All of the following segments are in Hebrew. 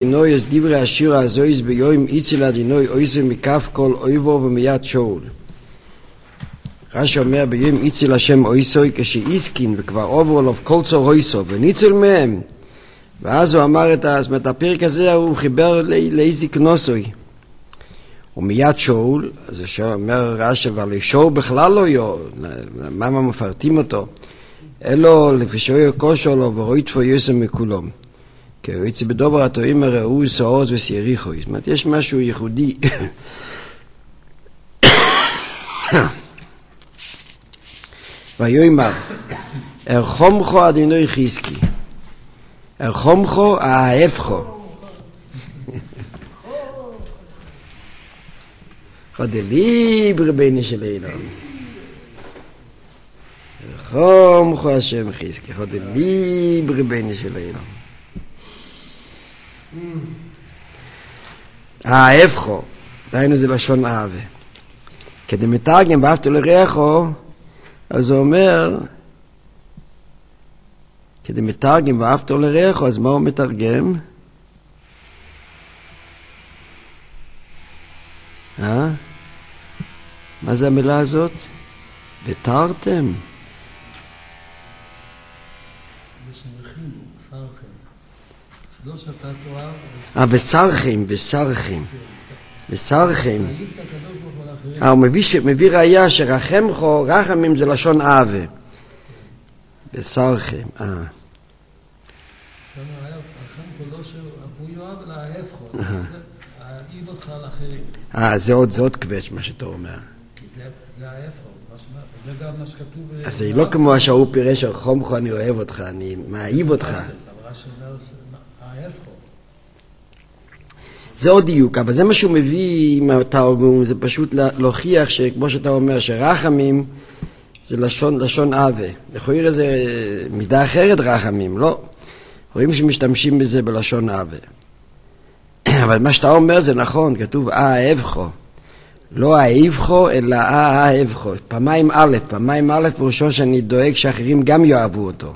דינוי אז דברי השיר הזויז ביום איצילה דינוי אויזה מכף כל אויבו ומיד שאול. רש"י אומר ביום איציל השם אויסוי כשאיסקין וכבר עוברו עליו כל צור אויסו וניצל מהם. ואז הוא אמר את הפרק הזה הוא חיבר לאיזי כנוסוי. ומיד שאול, אז אומר רש"י אבל שאול בכלל לא יו, למה מפרטים אותו? אלו לפי שאול כושו לו ורואית פו יוסם מכולם. כי הוא יצא בדובר התורים הראו סעוז וסייריחו. זאת אומרת, יש משהו ייחודי. ויאמר, ארחומכו אדינוי חיזקי. ארחומכו אהבכו. חדליב רבינו של אילון. ארחומכו השם חיזקי. חדליב רבינו של אילון. אהבכו, דהיינו זה לשון אהבה. כדי מתרגם ואהבת לרעך, אז הוא אומר, כדי מתרגם ואהבת לרעך, אז מה הוא מתרגם? מה זה המילה הזאת? ותרתם? לא שאתה תואר... וסרחים. הוא מביא ראייה שרחמכו, רחמים זה לשון אהבה. וסרחים, רחמכו לא שהוא יואב, אלא אהבכו. אהיב אותך על אחרים. זה עוד כבש מה שאתה אומר. כי זה אהבכו. זה גם מה שכתוב... אז זה לא כמו שהוא פירש, רחמכו אני אוהב אותך, אני מאהיב אותך. זה עוד דיוק, אבל זה מה שהוא מביא עם התרגום, זה פשוט להוכיח שכמו שאתה אומר, שרחמים זה לשון אהבה. לכאורה זה מידה אחרת רחמים, לא. רואים שמשתמשים בזה בלשון אהבה. אבל מה שאתה אומר זה נכון, כתוב אהבכו. לא אהבכו, אלא אהבכו. פעמיים א' פירושו שאני דואג שאחרים גם יאהבו אותו.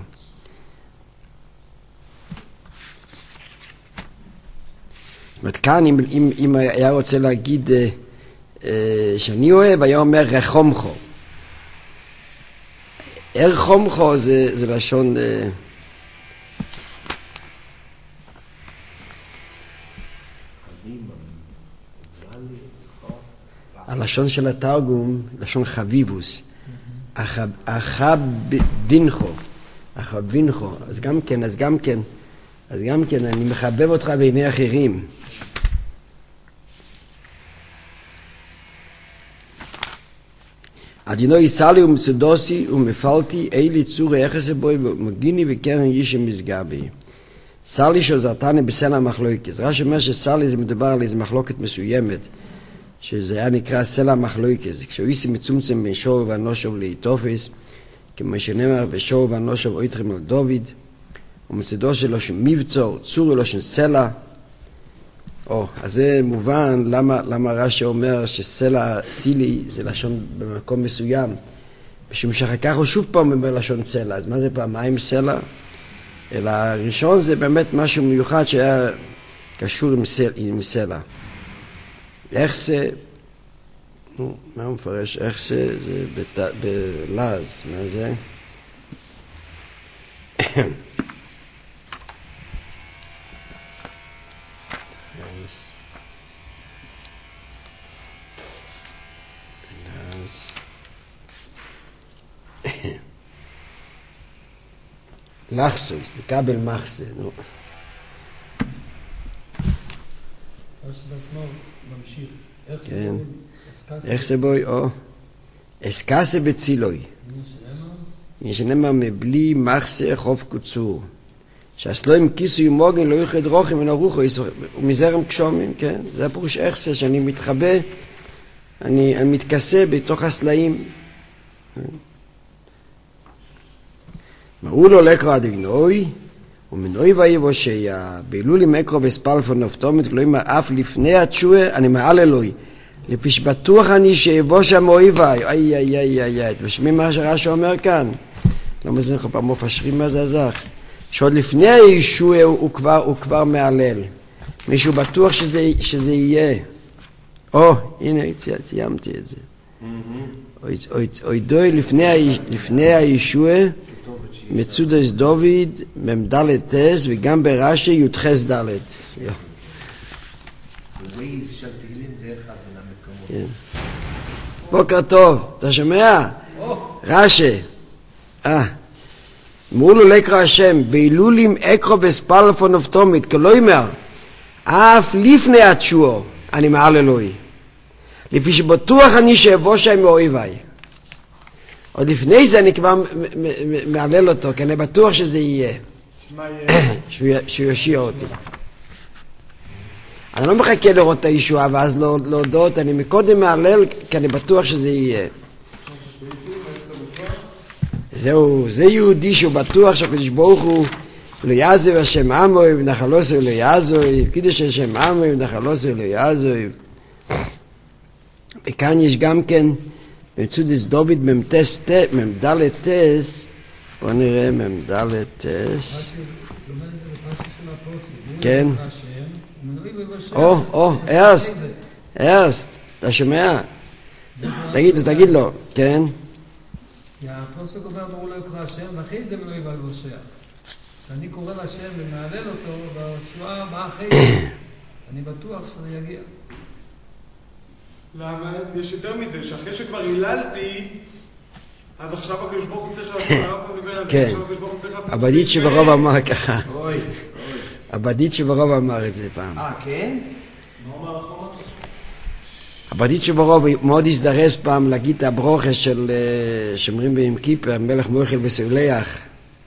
זאת אומרת, כאן אם היה רוצה להגיד שאני אוהב, היה אומר רחומכו. ארחומכו זה לשון... הלשון של התרגום, לשון חביבוס. אחבינכו. אז גם כן, אני מחבב אותך בעיני אחרים. אדינו יסלי ומצודוסי ומפלתי אילי צורי יחס בוי ומגיני וקרן ישם מסגבי. סלי שעזרתני בסלע המחלוקת. רש"י אומר שסלי זה מדובר על איזו מחלוקת מסוימת, שזה היה נקרא סלע המחלוקת. כשהוא איסי מצומצם בין שור ואנושוב לאיתופס, כמו שנאמר ושור ואנושוב אויתרים על דוד, ומצדו שלו שמבצור, צורי לו של סלע. אז זה מובן למה רש"י אומר שסלע, סילי, זה לשון במקום מסוים. משום שאחר כך הוא שוב פעם אומר לשון סלע. אז מה זה פעמיים סלע? אלא הראשון זה באמת משהו מיוחד שהיה קשור עם סלע. איך זה, מה הוא מפרש? איך זה בלז, מה זה? לחסוס, לקבל מחסה, נו. אז בעצמו ממשיך. איך זה בוי? אסקסה בצילוי. שנאמר מבלי מחסה חוף קוצור. שהסלוים כיסו ימוגן לא יוחד רוחם ונרוחו ומזרם קשומים, כן? זה הפירוש איך זה שאני מתחבא, אני מתכסה בתוך הסלעים. מראו לו לקרא דגנוי, ומנוי ויבושע, באילולי מקרו וספלפון אופטומית, כלומר אף לפני התשועה, אני מעל אלוהי. לפי שבטוח אני שיבושע מאויבי, איי, ושמעים מה שרש"י אומר כאן. למה זה אנחנו פעם מפשרים מה זה הזך? שעוד לפני הישוע הוא כבר מעלל. מישהו בטוח שזה יהיה. הנה, ציימתי את זה. אוי דוי לפני הישוע, מצודס דוד, ממדלת טס, וגם ברש"י י"ח ד'. בוקר טוב, אתה שומע? רש"י. מולו לקרוא השם, בהילולים אקרו וספלפון אופטומית, כלומר, אף לפני התשועו, אני מעל אלוהי. לפי שבטוח אני שאבוא שם מאויביי. עוד לפני זה אני כבר מעלל אותו, כי אני בטוח שזה יהיה. שהוא יושיע אותי. אני לא מחכה לראות את הישועה ואז להודות, אני מקודם מעלל, כי אני בטוח שזה יהיה. זהו, זה יהודי שהוא בטוח שהקדוש ברוך הוא לא יעזוב השם עמוי ונחלוסו לא יעזוב, קידוש השם עמוי ונחלוסו לא יעזוב. וכאן יש גם כן מצודס דוד ממדלת טס, בוא נראה ממדלת טס. כן. ארסט, אתה שומע? תגיד לו, כן. הפוסק אומר ברור לא יקרא השם, ואחרי זה לא יבא לבושע. כשאני קורא לשם ומעלל אותו, בתשועה מה אחרי זה, אני בטוח שזה יגיע. למה? יש יותר מזה, שאחרי שכבר היללתי, עד עכשיו הקדוש ברוך הוא צריך לעשות, כן, הבדית שברוב אמר ככה. הבדית שברוב אמר את זה פעם. כן? מה אומר החומר? הבדית שברוב מאוד הזדרז פעם להגיד את הברוכה של שמרים ביום כיפר, מלך מויכל וסולח.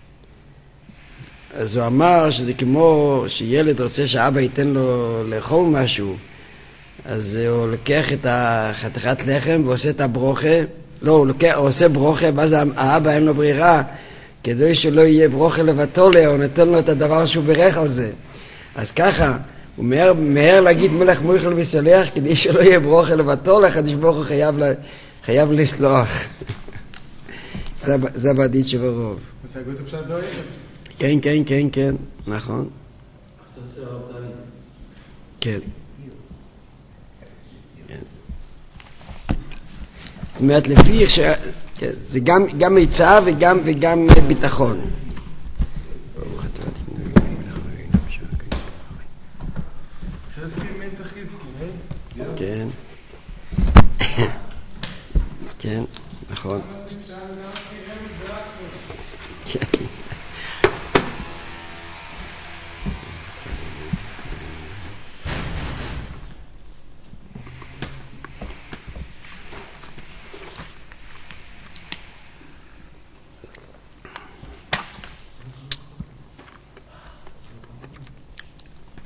אז הוא אמר שזה כמו שילד רוצה שאבא ייתן לו לאכול משהו, אז הוא לוקח את החתיכת לחם ועושה את הברוכה. לא, הוא עושה ברוכה, ואז האבא אין לו ברירה, כדי שלא יהיה ברוכה לבטולה, הוא נותן לו את הדבר שהוא בירך על זה. אז ככה, הוא מהר להגיד מלך מויכל וסולח, כדי שלא יהיה ברוכה לבטולה, הקדוש ברוך הוא חייב לסלוח. זה הבדית שברוב. כן, נכון. כן. זאת אומרת, לפי זה גם מיצה וגם ביטחון. כן. כן, נכון.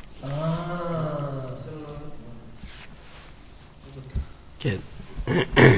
כן.